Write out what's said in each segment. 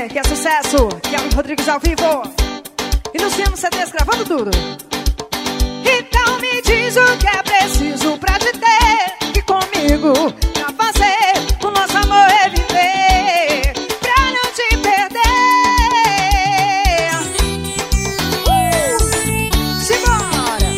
que é sucesso. Kelly Rodrigues ao vivo. E Luciano CDs gravando tudo. Então me diz o que é preciso pra te ter aqui comigo, pra fazer o nosso amor reviver, pra não te perder. Simbora!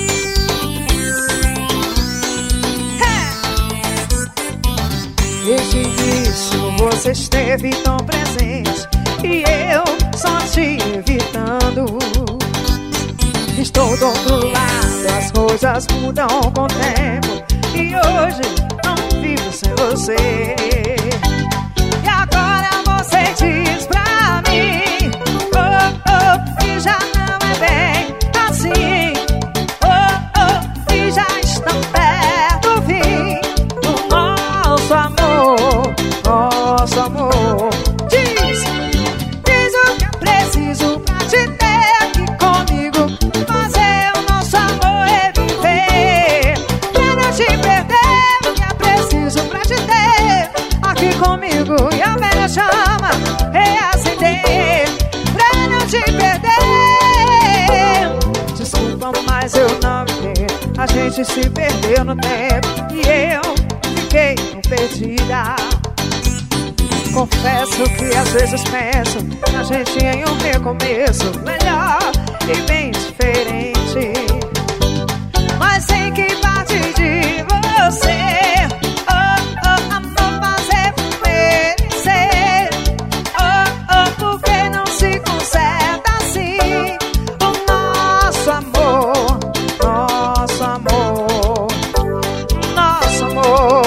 Desde o início você esteve tão presente e eu só te evitando. Estou do outro lado, as coisas mudam com o tempo e hoje não vivo sem você. E agora você diz pra mim, oh, oh, que já não é bem assim, oh, oh, que já estão perto do fim do nosso amor, nosso amor. Diz o que é preciso pra te ter aqui comigo, fazer o nosso amor reviver, pra não te perder. O que é preciso pra te ter aqui comigo e a velha chama reacender, pra não te perder. Desculpa, mas eu não vi. A gente se perdeu no tempo e eu fiquei perdida. Confesso que às vezes penso na gente em um recomeço melhor e bem diferente, mas sei que parte de você, oh, oh, amor, fazer merecer, oh, oh, porque não se conserta assim o nosso amor, nosso amor, nosso amor.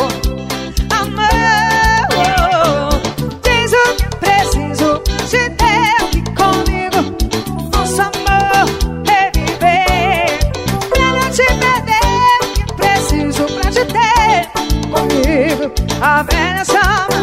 A velha chama